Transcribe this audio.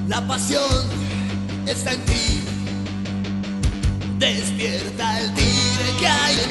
La pasión está en ti. Despierta el tigre que hay